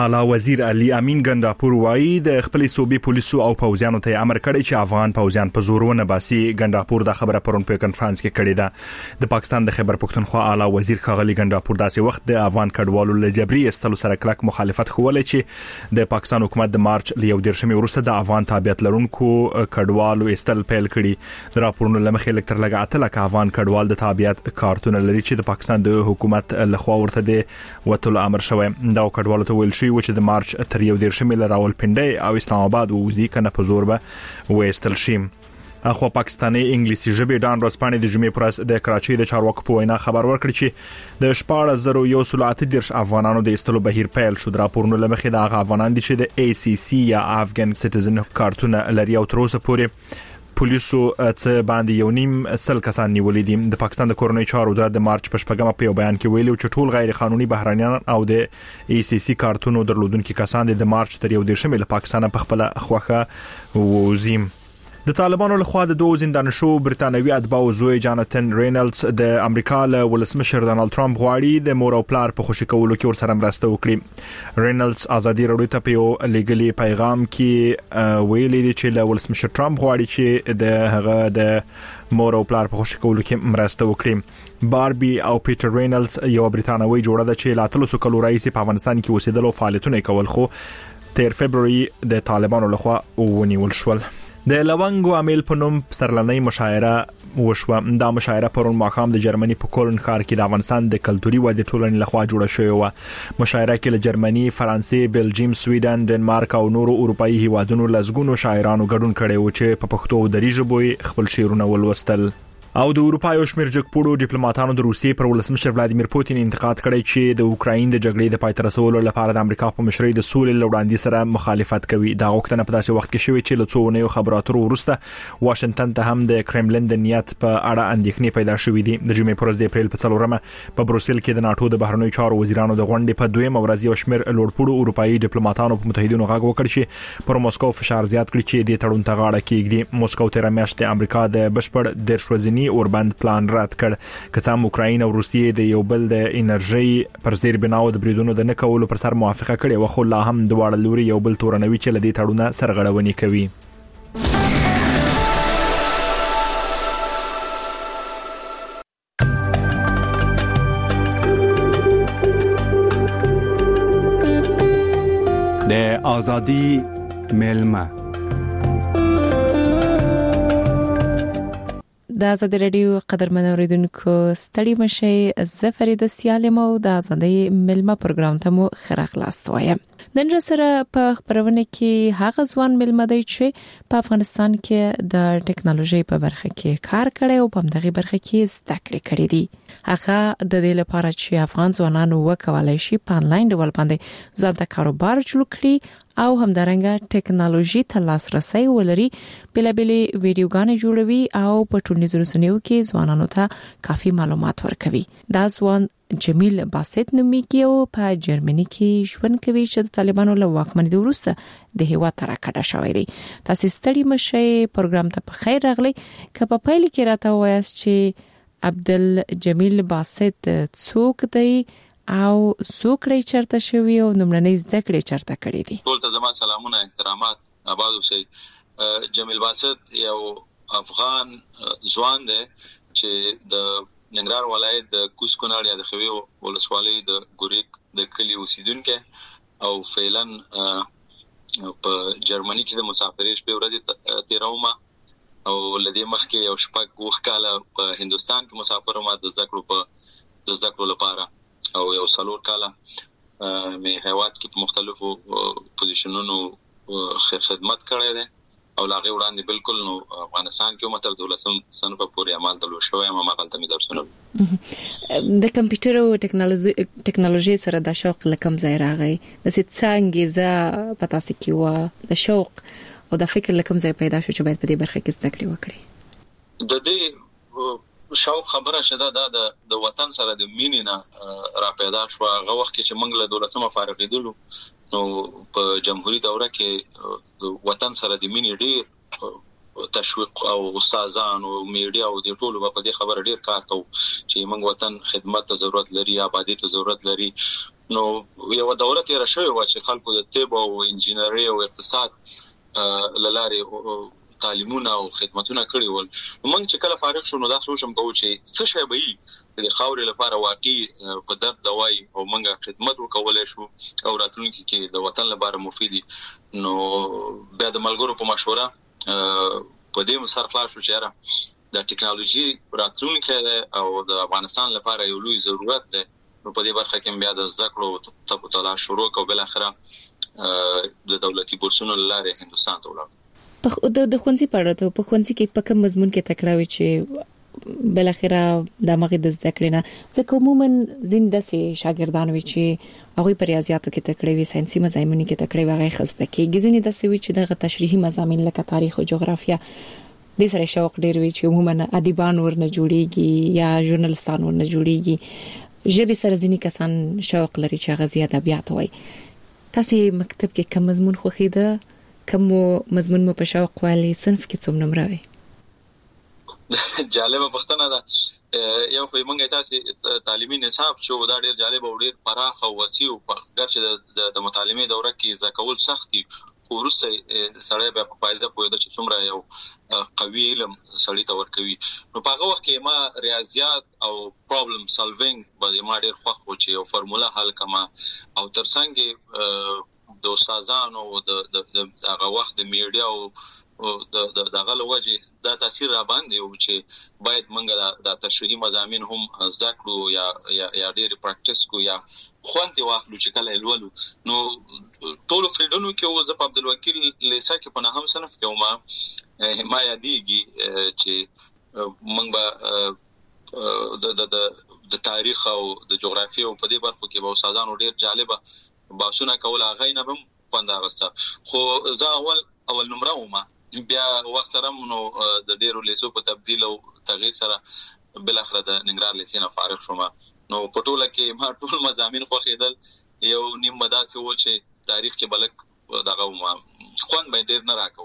اعلی وزیر علي امین ګنداپور وایي د خپل صوبې پولیسو او پوځیانو ته امر کړی چې افغان پوځیان په زورونه باسي. ګنداپور د خبره پرون په کانفرنس کې کړې ده. د پاکستان د خیبر پختونخوا اعلی وزیر ښاغلي ګنداپور داسې وخت د افغان کډوالو له جبري استلو سره کلک مخالفت خولی چې د پاکستان حکومت د مارچ ل 11 وروسته د افغان تابعیت لرونکو کډوالو استل پیل کړي. د راپورونو لمخې لکتر لګا اتل افغان کډوال د تابعیت کارتونه لري چې د پاکستان د حکومت لخوا ورته د وټول امر شوی. دا کډوالو ته ویل شي چې د مارچ تر 11 ل راولپنډي او اسلام آباد وزي کنه په زور به وېستل شي. اخو پاکستاني انګلیسي ژبه ډان رسپانې د جمعې پر ورځ د کراچۍ د چارواکو په وینا خبر ورکړ چې د 14,130 افغانانو د استلو بهیر پیل شو. د راپورونو لمخې د هغه افغانان دي چې د ACC یا افغان سټیزن کارتونه لري او تر اوسه پورې پولیسو څه باندې یو نیم سل کسان نیولې دي. د پاکستان د کورونی چارو وزارت د مارچ په شپږمه په یو بیان کې ویلي چې ټول غیر قانوني بهرانيان او د ACC کارتونو درلودونکو کسان د مارچ تر 11 ل پاکستان په خپل خوخه وزیم. د طالبانو لخوا د دوه زندان شو برتانوي اتباع زوی جاناتن رینالدز د امریکا له ولسمشر ډونالد ټرمپ غواړي د مور او پلار په خوشی کولو کې ورسره مرسته وکړي. رینالدز ازادي راډیو ته په یو لګلي پیغام کې ویلي دی چې له ولسمشر ټرمپ غواړي چې د هغه د مور او پلار په خوشی کولو کې مرسته وکړي. باربي او پیټر رینالدز یو برتانوي جوړه ده چې لا 300 کلو رئیس په افغانستان کې اوسېدل او فعالیتونه کول خو تیر فبرवरी د طالبانو لخوا ونیول شول. د لونګو امیل په نوم سرلنۍ مشاعره وشوه. دا مشاعره پرون ماښام د جرمني په کولن ښار کې د افغانستان د کلتوري ودې ټولنې لخوا جوړه شوې و. مشاعره کې له جرمني، فرانسې، بلجیم، سویډن، ډنمارک او نورو اروپאי هیوادونو لزګونو شاعرانو ګډون کړي و چې په پښتو او دری ژبه خپل شعرونه ولوستل. او د اروپا یو شمېر جګپوړو ډیپلوماټانو د روسیې پر ولسمشر ولادیمیر پوتین انتقاد کړی چې د اوکراین د جګړې د پای ته رسولو لپاره د امریکا په مشرۍ د سولې لوړاندې سره مخالفت کوي. دا غوښتنه په داسې وخت کې شوې چې له څو اونیو خبرو اترو وروسته واشنگټن ته هم د کرملین د نیت په اړه اندېښنې پیدا شوې دي. د جمعې پر ورځ د اپریل په 4 په بروسل کې د ناتو د بهرنیو چارو وزیرانو د غونډې په دویمه ورځ یو شمېر لوړپوړو اروپאי ډیپلوماټانو په متحدینو غږ وکړ چې پر موسکو فشار زیات کړي چې د تړون ته غاړه کېږدي. موسکو تر میاشتې د امریکا د بشپړ درشوزنی اوربند پلان رد کړ. که څنګه اوکراین او روسیې د یو بل د انرژي پر زیر بناو د بریدونو د نه کولو پر سر موافقه کړې و خو لا هم دواړه لوري یو بل تورنوي چې لدی تړونه سرغړونې کوي. د ازادي ملما د آزادی رادیو قدرمن اوریدونکو ستړي مشي زه فرید سیالم او د آزادی ملما پروګرام ته مو خراغلاست وایم. نن سره په خبرونه کې هغه ځوان ملما دی چې په افغانستان کې د ټکنالوژي په برخه کې کار کړی او په دغه برخه کې زده کړې کړې دي. هغه د دې لپاره چې افغان ځوانانو وکولای شي په انلاین ډول باندې ځان ته کاروبار جوړ کړي او همدارنګه ټکنالوژي ته لاسرسي ولري. بلابلي ویډیوګانې جوړوي او په ټولنیزو رسنیو کې ځوانانو ته کافي معلومات ورکوي. دا ځوان جمیل باسط نومیږي او په جرمني کې ژوند کوي چې د طالبانو له واکمنۍ وروسته د هیواد تر کډه شوی دی. تاسو ستړي مشي پروګرام ته په خیر راغلی. که په پیل کې راته وایاست چې عبدل جمیل باسط څوک دی او څوکړی چرته شوی او نمړنۍ زده کړې چرته کړې دي؟ ټول ته زما سلامونه احترامات آباد اوسئ. جمیل باسط یو افغان ځوان دی چې د ننګرهار ولایت د کوز کونړ یا د خوي ولسوالۍ د ګوریک د کلی اوسیدونکو او فعلن په جرمني کې د مسافرۍ شپې ورځې تیرومه او لدې مخکې یو شپږ وخت کاله په هندستان کې مسافر وم د زده کړو لپاره او یو څلور کاله مې هیواد کې په مختلفو پوزیشنونو خدمت کړی دی او لاغه وړاندې بالکل نو افغانستان کې متر 12 صنف پورې عمل تلو شوی ما مقالته مې درسونه د کمپیوټر او ټکنالوژي سره د شوق لکم ځای راغی. د څنګه ز پتا سکیو د شوق او د فکر لکم ځای پیدا شو چې باید په دې برخه کې زده کړې وکړي. د دې شوق خبره شته د وطن سره د مینې نه را پیدا شو. هغه وخت کې چې موږ له 12 فارغېدلو نو په جمهوریت دوره کې وطن سره د مینې ډېر تشویق او استادان او میډیا او د ټولو په دې خبره ډېر کار کوي چې موږ وطن خدمت ته ضرورت لري، آبادی ته ضرورت لري. نو یو دوره تیر شوی و چې خلکو د طب او انجینری او اقتصاد لاره تعلیمونه او خدماتونه کړی ول. موږ چې کله فارغ شو نو دا سوچم کوو چې څه شی به د خاورې لپاره واقعي په درد دواي او موږ خدمت وکولای شو او راتلونکي کې د وطن لپاره مفید. نو بیا د ملګرو په مشوره په دې مسر خلاص شو چې د ټکنالوژي راتلونکي او د افغانستان لپاره یو لوی ضرورت ده. نو په دې برخه کې بیا د زده کړو تلاش شروع او بل اخره د دولتي بورسونو لاره هندستان ته ولاړ. د خوندزي پړاته په خوندزي کې په کوم مضمون کې تکړه وي چې بل اخره د مغه د زده کړې نه ځکه عموما زنده سي شاګردان وي چې هغه په ریاضیاتو کې تکړه وي ساينسي مضامینو کې تکړه وي هغه خسته کې ځینې د سوي چې دغه تشریحي مضامین لکه تاریخ او جغرافیا د سره شوق ډیر وي چې عموما ادیبان ورنه جوړيږي یا ژورنالستان ورنه جوړيږي ژبه سره ځینې کسان شوق لري چې هغه زیاته بیات وي. تاسو مکتب کې کوم مضمون خوښیده کوم مضمون مو په شوق والی صنف کې څوم نمبر وي؟ جالبه پښتنه ده. یو خو موږ تاسو تعلیمي نصاب چې دا ډیر جالب او ډیر پراخ او وسیع او ګرځي د مطالعه دوره کې ځکول سختي خو ورسې سړی به په فائدہ پوهیده چې څومره یو قوي علم سړی ته ورکوي. نو په هغه وخت کې ما ریاضیات او پرابلم سالوینګ باندې ما ډیر خوښ و چې یو فرموله حل کما او ترڅنګ د استادانو او د هغه وخت د میډیا او د غل وجه دا تاثیر را باندې او چې باید موږ د تشریحي مضامین هم زده کړو یا ډېر پریکټیس کو یا خوانتي واخلو چې کله الولو. نو ټول فیلډونو کې او زه په عبدالوکیل لیسا کې په نهم صنف کې ما یادېږي چې موږ به د تاریخ او د جغرافیې او په دې برخو کې به استادانو ډېر جالبه باسونه کول هغه نه بم خوند اغسته. خو زه اول نمره ومه بیا وخت سره نو د ډیرو لیسو په تبديل او تغییر سره بل اخر د ننګرهار لیسې نه فارغ شوم. نو په ټوله کې ما ټول مضامین خوښیدل. یو نیم مداسه و چې تاریخ کې بلک دغه ما خوند به ډیر نه راکو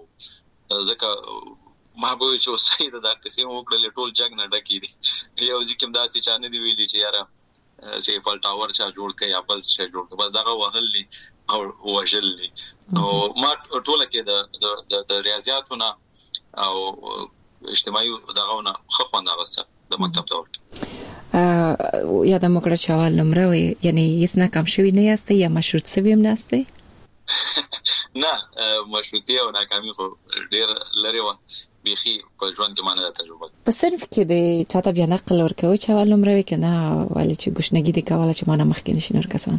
ځکه ما به چې سید د قصې وکړل ټول جګ نه ډکی دي. یو ځکه داسې چانه دی ویلي چې یاره سیفل ټاور چا جوړ کړي یا بل څه جوړ کړي بس دغه وهلي او وجلي. نو ما ټوله کې د ریاضیاتونه او اجتماعي دغهونه خوند اغسته د مکتب دور کې. یا د مکړه چوال نمبر وي یعنی هیڅ نه کم شوی نه یاستئ یا مشروط سوي هم نه یاستئ؟ نه مشروطیه او ناکامي خو ډیر لري و بيخي په ژوند کې مانه تجربه. په صرف کې د چاته بیا نقل ورکوي چې اول نمبر وي کنه ولې چې ګشنګي دي کوله چې مانه مخکې نشي نور کسان.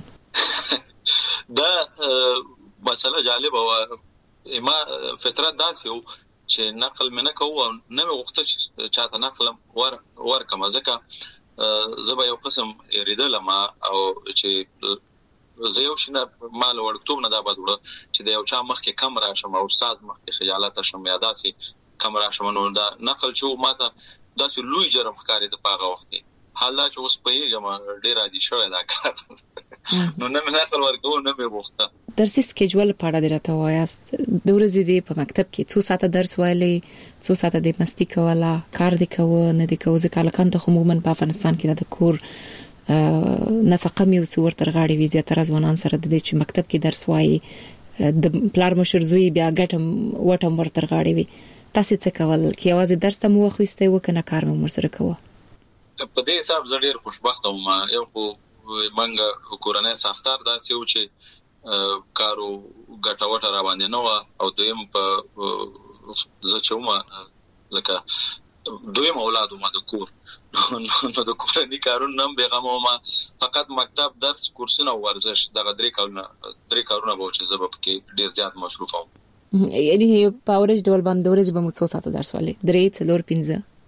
دا مسله جالبه و ما فطرت داسې و چې نقل منه کوو نه وغوښته چې چاته نقل ورکم ځکه زه یو قسم ریدل ما او چې زه یو شنه مال ورکتوب نه دا بدوړه چې د یو چا مخکې کم راشم او استاد مخکې خجالت شم یا داسې کم راشم. نو دا نقل چې ماته داسې لوی جرم ښکاري د پاغه وخت حالا چې اوس په یې جما ډیر عادي شوی دا کار. نو نه نقل ورکو نه به وخته. درسي سکیجول په اړه درته وایاست د ورځې دی په مکتب کې څو ساعته درس وایلی څو ساعته د مستی کوله کار دی کوه نه دی کوه ځکه لکه ته عموما په افغانستان کې د کور نفقه مې وسور تر غاړي وی زیاتره ځوانان سره د دې چې مکتب کې درس وایي د پلار مشر زوی بیا ګټم وټم ور تر غاړي وی. تاسو څه کول کې یوازې درس ته مو خوښته وکنه کار مو سره کوه؟ په دې حساب زه ډیر خوشبخته وم. یو خو منګه کورنۍ ساختار داسې و چې کارو ګټوټه را باندې نو او دویم په زه چومه لکه دویم اولاد ما د کور نو د کورنۍ کارونه نم بیغمه ما فقط مکتب درس کورسونه او ورزش دغه درې کارونه به چې زه په ډیر زیات مصروف وم. یعنی په اورج ډول باندې ورځ به مو څو ساعته درس ولې 3 4 5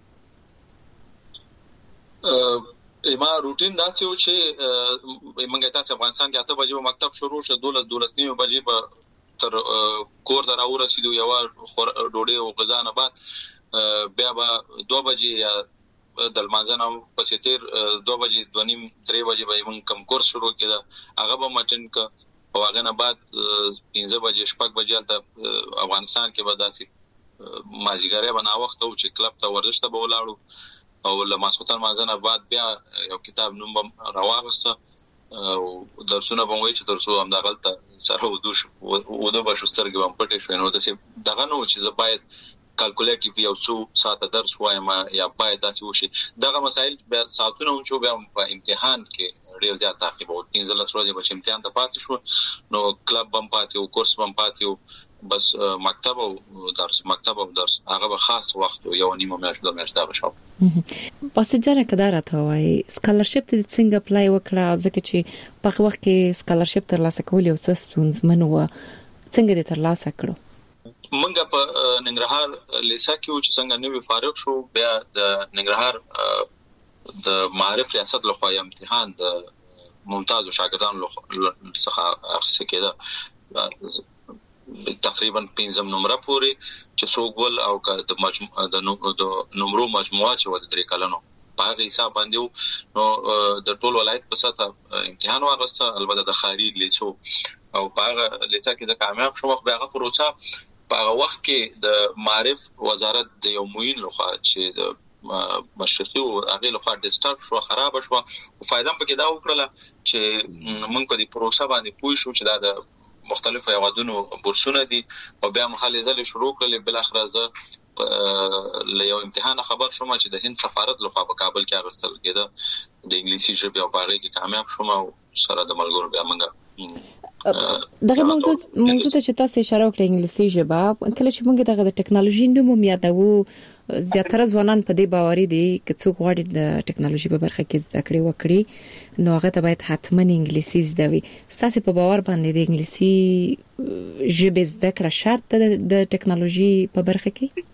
ما روټین داسې و چې موږ تاسو افغانستان کې 8 بجې مکتب شروع شو 12 نیمه بجې په تر کور ته راورسېدو یو ډوډۍ او غذا نه بعد بیا به 2 بجې یا د لمانځنه پسې تیر 2 بجې 2:30 3 بجې به موږ کم کورس شروع کړه هغه به مټن ک او هغه نه بعد 15 بجې شپږ بجې ته افغانستان کې به داسې ماجیګره بنا وخت او چې کلب ته ورزش ته به ولاړو او لماسوتن مازنه بعد بیا یو کتاب نوم راوغسته درسونه به وایي چې درسو هم دغلته سره ودوش وده به شسترګ هم پټې شوی نو د دغه نو چې زه باید کلکولیټیو یو څو ساعته درس وایم یا باید داسې وشي دغه مسایل به ساعتونه هم چې به په امتحان کې ډیر زیات تعقیب او 15 ورځې به امتحان ته پاتې شو نو کلب هم پاتې او کورس هم پاتې بس مکتب او درس هغه به خاص وخت یو نیمه میاشت د میاشت دغه شاو پس جره کدار ته وای سکالرشپ ته څنګه اپلای وکړه ځکه چې په وخت کې سکالرشپ ترلاسه کول یو څه ستونزمن و څنګه دې ترلاسه کړو منګه په ننګرهار لیسا کې چې څنګه نوې فارغ شو بیا د ننګرهار د معرف ریاست لخوا امتحان د ممتاز شاګردانو څخه اخیستل کېده تقریبا 15 نمبر پورې چې څوګول او د نمبرو مجموعه چې و د 3 کلنو په هغه حساب باندې نو د ټول ولایت په سطح امتحان واغسته البته د خارج لیسو او په هغه لیسا کې د کامیاب شو خو هغه پروسه په هغه وخت کې د معرف وزارت د یو موین لخوا چې د مشرقي او هغه لخوا ډیسټرب شو خراب شو او فائدہ پکې دا وکړه چې موږ په دې پروسه باندې پوه شو چې دا د مختلفو هیوادونو بورسونه دي او بیا مخالې ځل شروع کړل بل اخر زه له یو امتحان خبر شوم چې د هند سفارت لخوا په کابل کې اغستل کېده د انګلیسي ژبې او باغې کې کامیاب شوم او سره د ملګرو بیا موږ دغه موضوع ته چې تاسو اشاره وکړه انګلیسي ژبه کله چې موږ دغه د ټکنالوژي نوم یادو زیاتره ځوانان په دې باوري دي چې څوک غواړي د ټکنالوژي په برخه کې زده کړې وکړي نو هغه ته باید حتما انګلیسي زده وي تاسو په باور باندې د انګلیسي ژبه زده کړه شرط ده د ټکنالوژي په برخه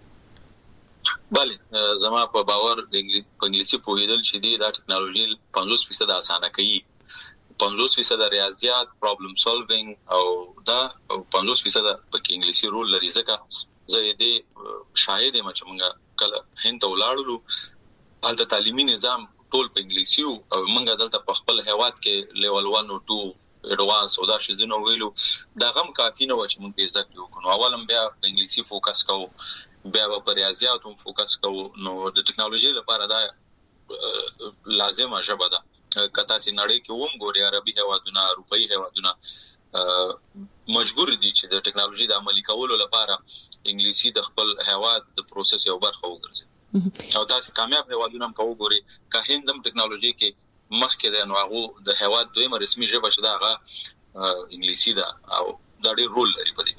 کې بله زما په باور د انګلیسي په هیدل چې دی دا ټکنالوژي 50% اسانه کوي 50% ریاضیات پرابلم سولوینګ او دا 50% په انګلیسي رول لري ځکه زه دې شاهد یم چې موږ کله هند ته ولاړو الته تعلیمي نظام ټول په انګلیسي او موږ دلته په خپل هیواد کې لیول 1 او 2 اډوانس او دا شیزونه ویلو دا غم کافي نه و چې موږ یې زده کړو نو اولم بیا په انګلیسي فوکس کوو بیا په ریاضیاتو فوکس کوو نو د ټکنالوژي لپاره دا لازمه ژبه ده کته سي نړۍ کې ووم ګوري عربي هیوادونه اروپאי هیوادونه مجبور دي چې د ټکنالوژي د عملي کولو لپاره انګلیسي د خپل هیواد د پروسس یو برخه وګرځي او تاسو کامیاب هیوادونه هم کوو که هندم ټکنالوژي کې مخکې د نوغو د هیواد دویمه رسمي ژبه شته هغه انګلیسي ده او دا ډېر رول لري په دې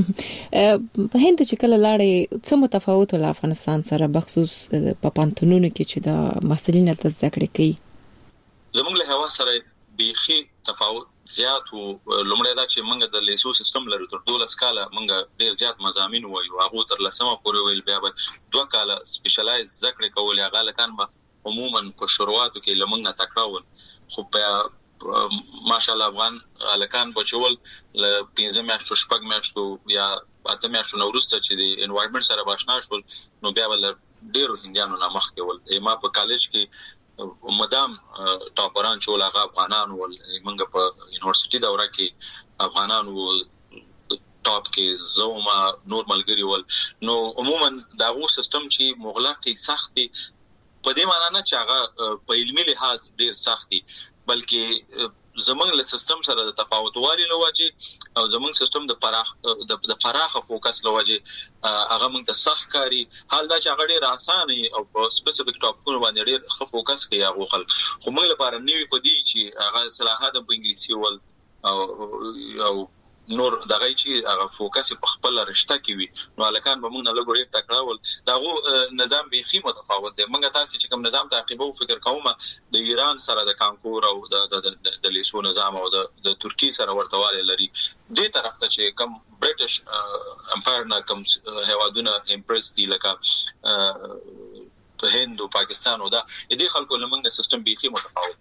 کې په هند چې کله لاړې څه متفاوت ول افغانستان سره بخصوص په پانتونونو کې چې د محصلینو ته زده کړې کوي زموږ له هوا سره بيخي تفاوت زیات او لومړی دا چې موږ د لیسو سیستم لرو تر 12 کاله موږ ډیر زیات مضامین وایو هغه تر لسمه پورې ویل بیا به 2 کاله سپیشلایز ذکر کول هغه لکان به عموما په شروعاتو کې لمنګ نه تکراول خو په ماشاءالله افغان الکان بچول ل 15 میاشتو شپږ میاشتو یا اته میاشتو نورسته چې د انوایرنمنت سره باشنا شول نو بیا ول ډیرو هندیانو نه مخ کې ول ما په کالج کې مدام ټاپران چول هغه افغانان ول منګه په یونیورسيټي دوره کې افغانان ول ټاپ کې زوما نورمال ګری ول نو عموما دا غو سیستم چې مغلقي سختي په دې معنی نه چې هغه په علمي لحاظ ډیر سختي بلکې زمونږ له سیستم سره د تفاوت والی لوجه او زمونږ سیستم د فراخه فوکس لوجه هغه موږ ته سخت کاری حال دا چې هغه ډیر آسان او په سپیسیفیک ټاپکونو باندې ډیر ښه فوکس کوي هغه خلک خو موږ لپاره نیوی پدې چې هغه صلاحات په انګلیسي ول او نور دغه چې هغه فوکس په خپل رشته کې وي نو الکان به موږ نه لګوري تکراول داغه نظام به متفاوت دی موږ تاسو چې کوم نظام تعقیبو فکر کوم د ایران سره د کانکور او د لیسو نظام او د ترکی سره ورتواله لري دې طرف ته چې کوم برټش امپایر نه کوم هوادونه امپرس دي لکه په هند او پاکستان او دا دې خلکو لمنګ سیستم به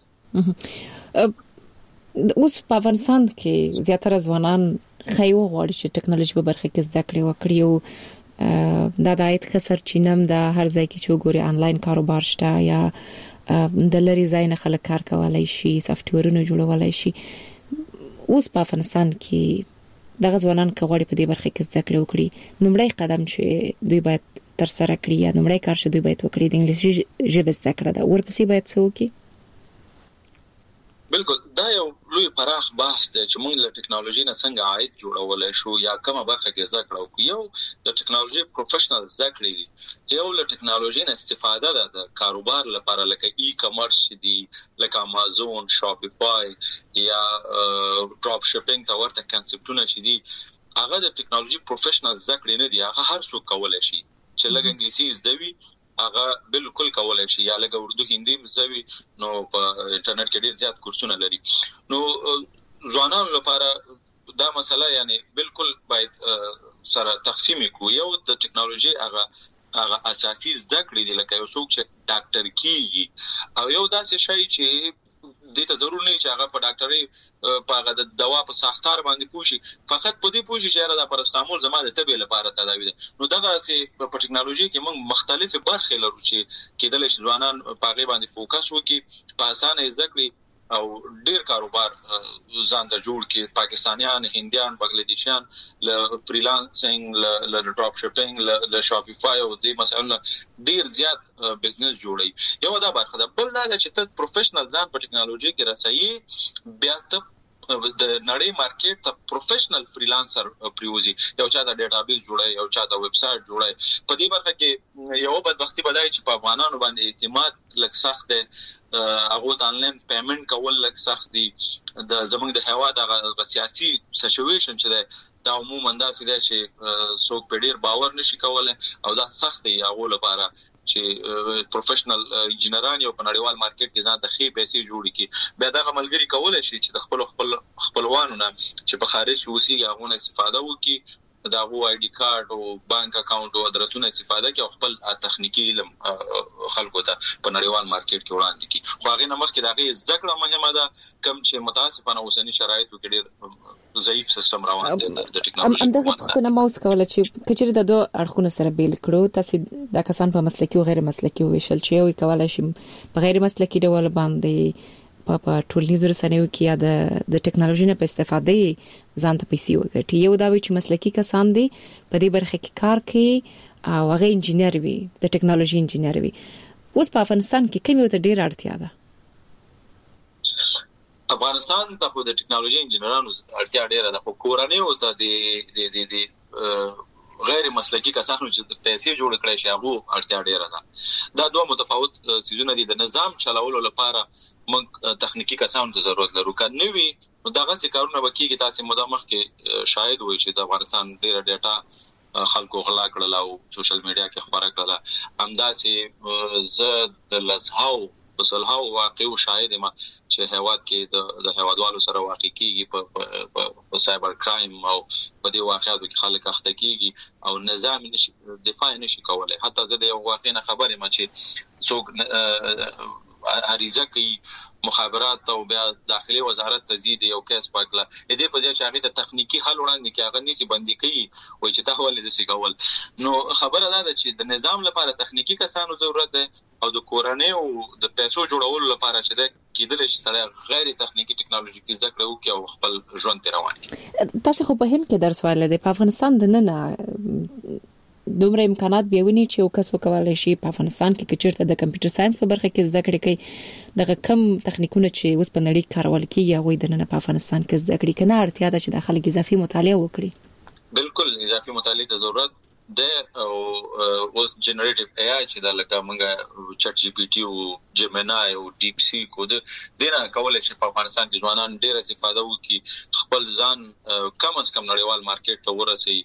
متفاوت اوس په افغانستان کې زیاتره ځوانان خایو غواړي چې ټکنالوژي په برخه کې زده کړې وکړي او دا د عاید خسر چینم د هر ځای کې چې ګوري انلاین کاروبار شته یا د لری ځای نه خلک کار کولای شي سافټویرونه جوړولای شي اوس په افغانستان کې د غوانان کغړي په دې برخه کې زده کړې وکړي نومړی قدم چې دوی باید تر سره کړی یا نومړی کار چې دوی باید وکړي د انګلیسي ژبه زده کړه دا ورپسې باید څه وکړي بالکل دا یو لوی پراخ بحث دی چې موږ له ټکنالوژي نه څنګه عاید جوړولای شو یا کومه برخه کې زده کړو. یو د ټکنالوژي پروفیشنل زده کړې، یو له ټکنالوژي نه استفاده ده د کاروبار لپاره، لکه ای کامرس دي، لکه امازون، شاپیفای یا ډراپ شپینګ ته ورته کنسپټونه چې دي، هغه د ټکنالوژي پروفیشنل زده کړې نه دي. هغه هر څوک کولای شي چې لږ انګلیسي زده وي، هغه بالکل کولای شي، یا لکه اردو هندي زوي، نو په انټرنیټ کې ډیر زیات کورسونه لري. نو ځوانانو لپاره دا مسله یعنی بالکل باید سره تقسیم کو. یو د ټکنالوژي هغه اساسي زده کړې دي، لکه یو څوک چې ډاکټر کیږي، او یو داسې شی چې دې ته ضرور نه چې هغه په ډاکټري په هغه د دوا په ساختار باندې پوښي، فقط په دې پوښي چې دا پاراسټامول زما د تبې لپاره تداوی ده. نو دغه چې په ټکنالوژي کې موږ مختلفه برخې لرو چې کېدل شي ځوانان په هغه باندې فوکس وکړي، په اسانه زده کړي او ډیر کاروبار ځان ته جوړ کړي. پاکستانیان، هندیان، بنگلاديشیان له فریلانسینګ، له ډراپ شپینګ، له شاپیفای او دې مسایلو ډیر زیات بزنس جوړي. یو دا برخه ده. بل دا چې ته پروفیشنل ځان په ټکنالوژي کې رسایي، بیا ته د نړۍ مارکیټ ته پروفیشنل فریلانسر پریوزي، یو چا د ډیټابیس جوړای، یو چا د ویب سټ جوړای. په دې برخه کې یو بدبختی بدای چې په افغانانو باندې اعتماد لږ سخت دی، هغه د انلاین پیمنٹ کول لږ سخت دي. د زمونږ د هوا د سیاسي سچويشن چې دا عموما داسې دی چې څوک په ډیر باور نشي کولای، او دا سخت دی هغه لپاره چې پروفیشنل انجینران یو په نړیوال مارکیټ کې ځان د خې پیسې جوړ کړي. بیا دا ملګری کولای شي چې د خپلوانو نه چې په خارج اوسي هغه نه استفاده وکړي، دا غو آی ډی کارت او بانک اکاونټ او ادرسونه استفاده کوي او خپل تخنیکی علم خلکو ته په نړیوال مارکیټ کې وړاندې کوي. خو هغه نمخ کې دا غي ذکر مهمه ده، کوم چې متاسفانه اوسنی شرایطو کې ډېر ضعیف سیستم روان دی د ټکنالوژي. همدغه پوښتنه مو وکړه چې کچېر د دوه اړخونو سره بیل کړو، تاسو د کسان په مسلکي او غیر مسلکي ویشل چې یو کولای شي په غیر مسلکي ډول باندې په ټولنیزو رسنیو کې یا د ټکنالوژي نه په استفاده ځان ته پیسې وګټي. یو دا وی چې مسلکي کسان دي په دې برخه کې کار کوي او هغه انجینر وي، د ټکنالوژي انجینر وي. اوس په افغانستان کې کوم یو ته ډیر اړتیا ده؟ افغانستان ته خو د ټکنالوژي انجینرانو اړتیا ډیره ده، خو کورنۍ او ته د غیر مسلکي کسانو چې پیسې جوړ کړي شي هغه اړتیا ډیره ده. دا دوه متفاوت سيزونه دي. د نظام چلولو لپاره موږ تخنیکی کسانو ته ضرورت لرو. کنه وی نو دغه څه کارونه وکړي. تاسو مدامخ کې شاید وایي چې د افغانستان ډیره ډیټا خلکو غلا کړل او سوشل میډیا کې خبره کړل. همداسې زه د لزهاو وسلهاو واقعو شاهد ما چې هواد کې د هوادوالو سره واقع کیږي په سایبر کرایم او په دې واقعاتو کې خلک اخته کیږي او نظام نشي دفاع نشي کولای. حتی زه د یو واقع نه خبرې ما چې څوک عریضه کوي مخابرات او بیا داخلي وزارت تزيد یو کیس پاکله دې په ځای چې هغه د تخنیکی حل وړاندې کې هغه نيسي بندي کوي وای چې تحول دې سي کول. نو خبره ده چې د نظام لپاره تخنیکی کسانو ضرورت ده او د کورنۍ او د پیسو جوړولو لپاره چې د کېدل شي سره غیر تخنیکی ټکنالوژي زده کړو کې او خپل ژوند ته روان دي. تاسو خو په هند کې درس وایل دي، په افغانستان د نه دومره امکانات بیاونی چې یو کس وکولای شي په افغانستان کې کچرته د کمپیوټر ساينس په برخه کې زده کړې کوي. دغه کم تخنیکونه چې اوس په نړۍ کارول کیږي هغه د نه په افغانستان کې زده کړې کنه اړتیا ده چې د خلک اضافي مطالعه وکړي. بالکل اضافي مطالعه ته ضرورت ده او اوس جنریټیو ای آی چې د لکه موږ چټ جی پی ټی او جیمینای او ډیپ سی کو د دینه کولای شي په افغانستان کې ځوانان ډیر استفاده وکړي، خپل ځان کم از کم نړیوال مارکیټ ته ورسي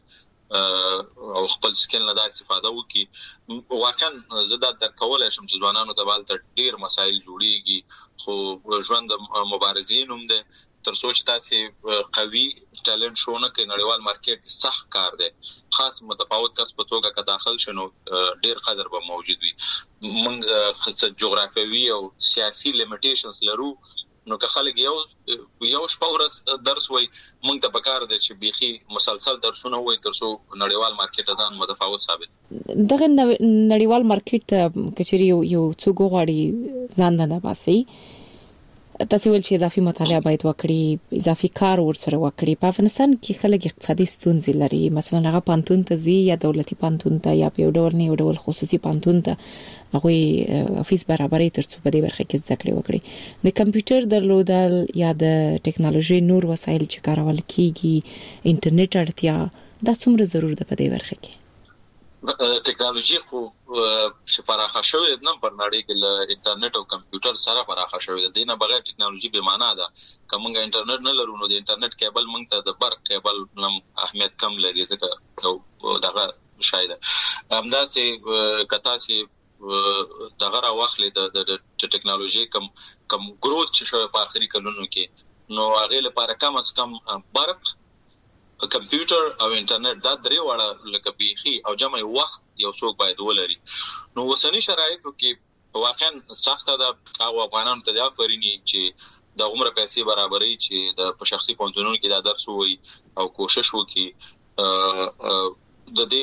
او خپل سکل نه د استفاده وکي. واقعا زه دا درکولای شم چې ځوانانو ته بالته ډیر مسایل جوړیږي، خو ژوند مبارزین هم ده. تر څو چې تاسو قوي ټالنت شونه کې نړیوال مارکیټ سخت کار دی، خاص متفاوت کس په توګه که داخل شنو ډیر قدر به موجود وي. موږ خاصه جغرافیوي او سیاسي لیمیټیشنز لرو، نو که خلک یو شپه ورځ درس وای موږ ته پکار دی چې بيخي مسلسل درسونه وای تر څو نړیوال مارکیټ ځان متفاوت ثابت. دغه نړیوال مارکیټ کچري یو څو غواړي ځان نه باسي، تاسو ول چې اضافي مطالعه باید وکړي اضافي کار ورسره وکړي په افغانستان کې خلک اقتصادي ستونزې لري مثلا هغه پانتون ته زی یا دولتي پانتون ته یا په ډول نه ډول خصوصي پانتون ته هغه فیس برابرې ترڅو په دې برخه کې زده کړې وکړي د کمپیوټر درلودل یا د ټکنالوژي نور وسایل چې کارول کیږي انټرنیټ اړتیا دا څومره ضرور ده په دې برخه کې ټکنالوژي خو چې پراخه شوې نه پر نړۍ کې له انټرنیټ او کمپیوټر سره پراخه شوې ده دینه بغیر ټکنالوژي به معنا ده کومه انټرنیټ نه لرو نو د انټرنیټ کیبل موږ ته د برق کیبل نم اهمیت کم لګي ځکه دغه شاید همداسې کتا چې دغه راوخلې د ټکنالوژي کم ګروث چې شوی په اخري کلونو کې نو هغه لپاره کم از کم برق کمپیوټر او انټرنیټ دا درې واړه لکه بيخي او جمع وخت یو څوک باید ولري نو وسنی شرایطو کې واقعا سخته ده او افغانانو ته دا فرینی چې د عمر پیسې برابرۍ چې د شخصي پونتونونو کې دا درس وي او کوشش وکړي د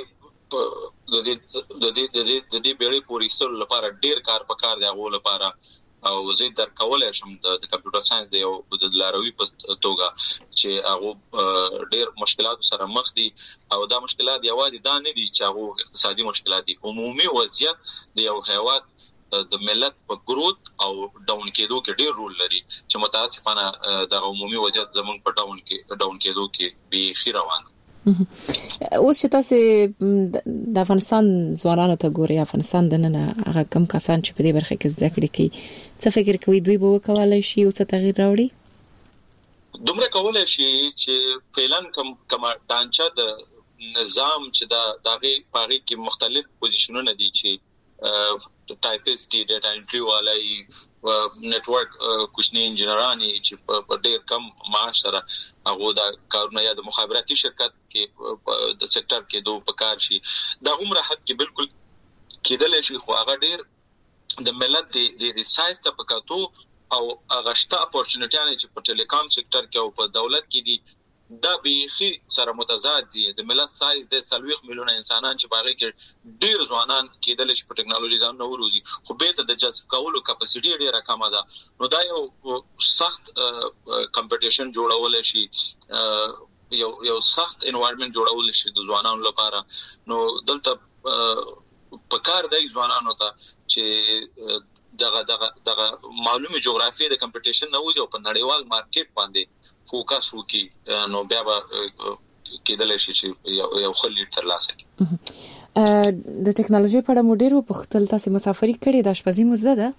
دې بیړې پوری سره لپاره ډیر کار پکار دی غو لپاره او زه در کولای شم د کمپیوټر ساينس دی او د لاروي په توګه چې هغه ډېر مشکلات سره مخ دي او دا مشکلات یوازې دا نه دي چې هغه اقتصادي مشکلات دي عمومي وضعیت د یو هیواد د ملت په ګروث او ډاون کېدو کې ډېر رول لري چې متاسفانه د عمومي وضعیت زمون په ډاون کېدو کې به خیر روان اوس چې تاسو د افغانستان ځوانانو ته ګوري افغانستان د نن هغه کم کسان چې په دې برخه کې زده کړې کوي څه فکر کوي دوی به وکولای شي او څه تغییر راوړي دومره کولای شي چې فعلا کوم ډانچه د نظام چې دا دغه پاره کې مختلف پوزیشنونه دي چې ټایپسټ ډیټا انټری والای نتورک کوچنی انجنیرانی چې په ډېر کم معاش سره هغه دا کارونه یا د مخابراتي شرکت کې د سېکټر کې دوه پکار شي دا عمره حد کې بالکل کېدل شي خو هغه ډېر د ملت د ساينس ته پکاتو او هغه شته اپورچونټیانه چې په ټیلیکام سېکټر کې او په دولت کې دي دا بيخي سره متضاد دي د ملت سایز د 30 میلیونه انسانان چې باغې کې ډیر ځوانان کېدل چې په ټکنالوژي ځان نو وروزي خو به د جذب کولو کیپاسټي ډیره کمه ده نو دا یو سخت کمپټیشن جوړول شي یو سخت انوایرنمنت جوړول شي د ځوانانو لپاره نو دلته په کار دی ځوانانو ته چې دغه معلومه جغرافي د کمپټیشن نه وځي او په نړیوال مارکیټ باندې فوکس وکړي نو بیا به کېدل شي چې یو خلی تر لاسه د ټکنالوژي په اړه مو ډیر وپوښتل تاسو مسافري کړې د شپږی مزده ده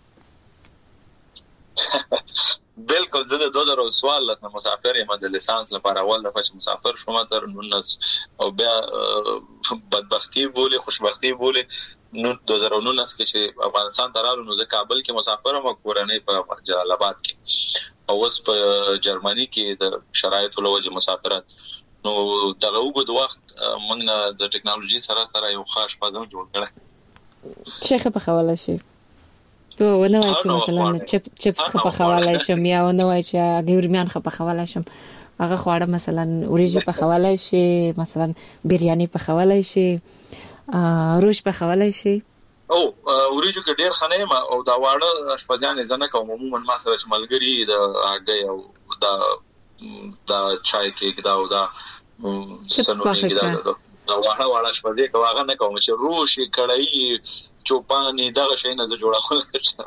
بالکل د 2014 نه مسافر یم د لیسانس لپاره اول دفعه چې مسافر شوم تر 19 او بیا بدبختی بوله خوشبختی بوله نو 2019 کې چې افغانستان ته راغلو نو زه کابل کې مسافر یم کورنۍ په جلال آباد کې او اوس په جرمني کې د شرایطو له وجې مسافرت نو دغه وګد وخت موږ نه د ټکنالوژي سره یو خاص پدم جوړ کړی شیخ په حواله شي تو نو چې مثلا چپس په حواله شم یا نو چې ګورمیان په حواله شم هغه خواړه مثلا اوریجی په حواله شي مثلا بریاني په حواله شي روش په حواله شي او اوریجو کې ډیر خنه ما او دا واړه اشپزیان زنه کوم عموما ما سره چې ملګری د هغه او دا چای کې دا او دا سنونی کې دا واړه اشپزی کوغه نه کوم چې روشي کړای چوپانی دا شي نه جوړول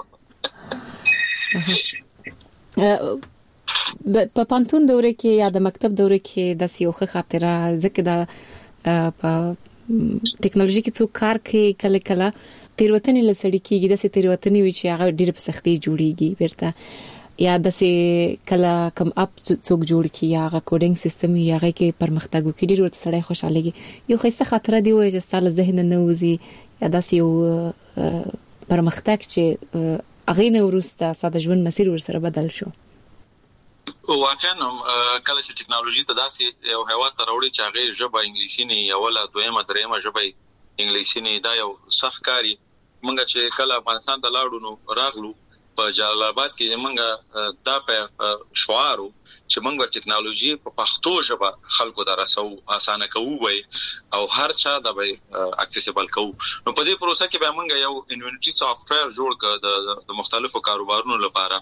په پانتون دوره کې یا د مکتب دوره کې د سیوخه خاطره ځکه دا په ټکنالوژي کې څو کار کوي کله کله تیروتنې لسړی کېږي د سې تیروتنې وی چې هغه ډېر په سختي جوړیږي ورته یا د سې کله کم اپ څوک جوړ کی یا هغه کوډینګ سیستم یا هغه کې پرمختګ وکړي ډېر ورته سړی خوشالهږي یو خسته خاطره دی وای چې ستاسو ذهن نه وځي یا د سې یو پرمختګ چې هغه نه ورسته ساده ژوند مسیر ورسره بدل شو واقعا کله چې ټکنالوژي ته داسې یو هوا ته راوړي چې هغه ژبه انګلیسي نه یا ولا دویمه دریمه ژبه انګلیسي نه دا یو سخت کاری مونږ چې کله افغانستان ته لاړو نو راغلو په جلال آباد کې مونږ دا په شعارو چې مونږ ټکنالوژي په پښتو ژبه خلکو ته رسو اسانه کوو وي او هر چا دا به اکسیسیبل کوو نو په دې پروسه کې به مونږ یو انوینټری سافټویر جوړ کړ د مختلفو کاروبارونو لپاره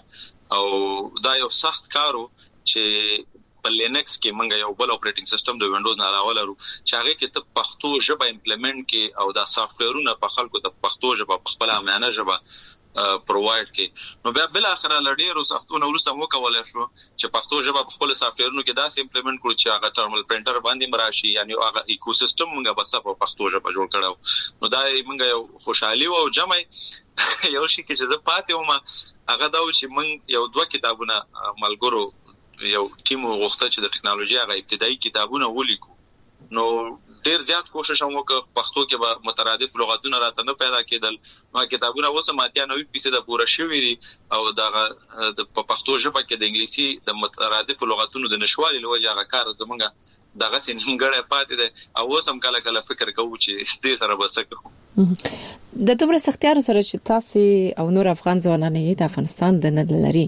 او دا یو سخت کارو چې په لینکس کې مونږ یو بل اپریټینګ سیستم د وینډوز نه علاوه لرو چې هغه کې ته پښتو ژبه امپلیمنٹ کې او دا سافټویرونه په خلکو د پښتو ژبه په خپل امانه ژبه پرووایډ کې نو بیا بل اخر لړډیرو سختونه ورسته مو کولای شو چې پښتو ژبه په خپل سافټویرونو کې داسې امپلیمنٹ کړو چې هغه ټرمینل پرینټر باندې مراشي یعنی هغه ایکوسیستم موږ بس په پښتو ژبه جوړ کړو نو دا موږ یو خوشحالي او جمع یو شي کې چې زه پاتې وم هغه دا چې موږ یو دوه کتابونه ملګرو یو ټیم وغوښته چې د ټکنالوژي هغه ابتدایي کتابونه ولیکو نو ډیر زیات کوشش هم وکړ پښتو کې به مترادف لغتونه راته نه پیدا کېدل نو کتابونه اوس ماتیا 90% پوره شوي دي او دا د پښتو ژبه کې د انګلیسي د مترادف لغتونو د نشوالي لوجه هغه کار زمونږ دغه سینګړې پاتې ده او اوس هم کله کفر کوو چې دې سره بسکو د دومره سختیارو سره چې تاسو او نور افغان ځوانان د افغانستان د ندلري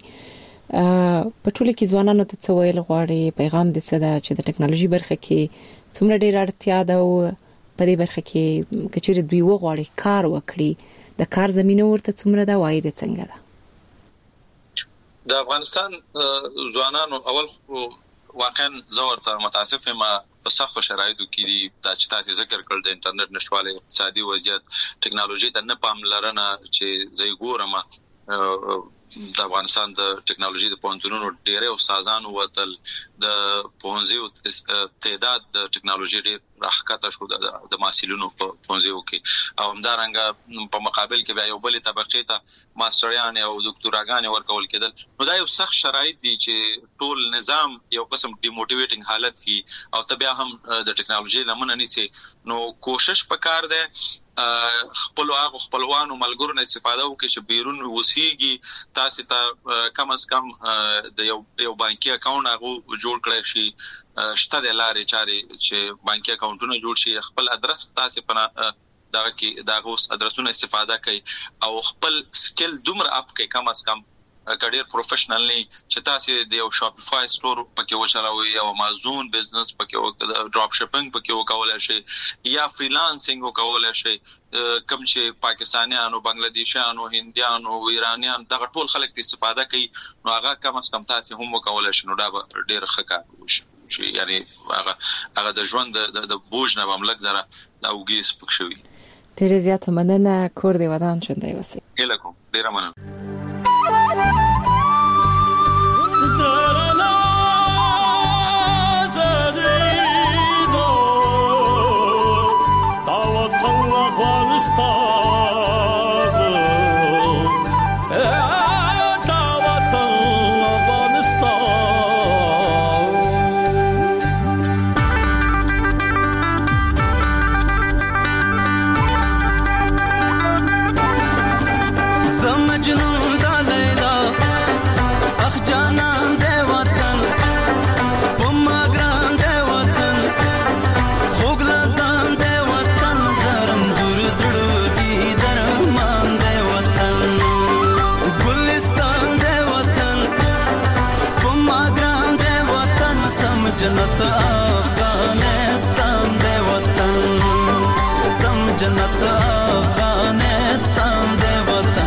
په ټولو کې ځوانانو ته څه ویل غواړي پیغام دې څه ده چې د ټکنالوژي برخه کې څومره ډیر اړتیا ده او په دې برخه کې کچېر دوی وغواړي کار وکړي د کار زمينه ورته څومره ده وایي د څنګه ده د افغانستان ځوانانو اول واقعا زورته متاسف ما په سخت شرایطو کې دي چې تاسو ذکر کړل د انټرنیټ نشواله اقتصادي وضعیت ټکنالوژي د نه پاملرنه چې زې ګورم د افغانستان د ټکنالوژي د پوهنتونونو ډېر استادانو وتل د پوهنځیو تعداد د ټکنالوژي ډېر راښکته شو د محصلینو په پوهنځیو کې او همدارنګه په مقابل کې بیا یو بل طبقه ته ماستریان او دکتوراګان ورکول کېدل نو دا یو سخت شرایط دي چې ټول نظام یو قسم ډیموټیویټینګ حالت کې او تبیا هم د ټکنالوژي لمنه نيسي نو کوشش وکړ دې خپل خپلوانو ملګرو نه استفاده وکړي چې بیرون وسیږي تاسو ته کم از کم د یو بانکي اکاونټ هغه جوړ کړئ شي شته د لارې چارې چې بانکي اکاونټونه جوړ شي خپل ادرس تاسو په دغه کې دغه ادرسونو استفاده کوي او خپل سکل دومره اپ کوي کم از کم کډیر پروفیشنل نه چې تاسو د یو شاپیفای سٹور پکې وچلوي او امازون بزنس پکې ډراپ شپینګ پکې وکولای شي یا فریلانسینګ وکولای شي کوم چې پاکستانیانو بنگلاديشیانو هندیانو ایرانیان دغه ټول خلک استفاده کوي نو هغه کم از کم تاسو هم وکولای شي نو دا ډیر ښه کار وشي یعنی هغه د ژوند د بوج نه مملک زره دا وګیس پکښوي ډیر زیات مننه کور دی ودان چندای وسی الکو ډیر مننه जन्नत अफगानिस्तान दे वतन सम जन्नत अफगानिस्तान दे वतन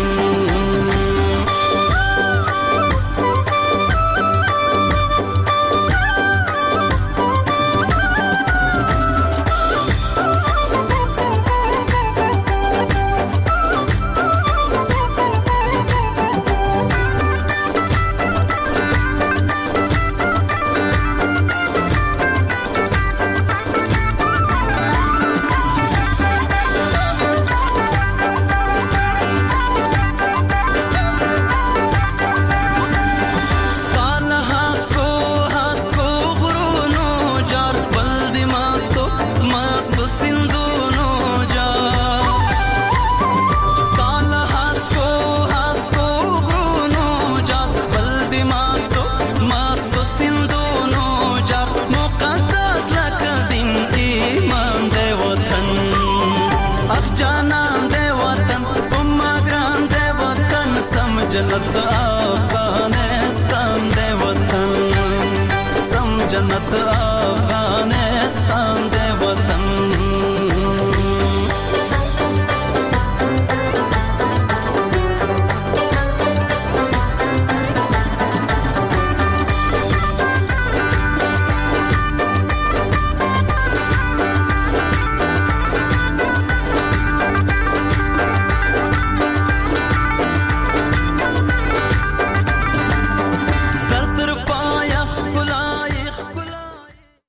जन्नत अफगानिस्तान दे वतन सम जन्नत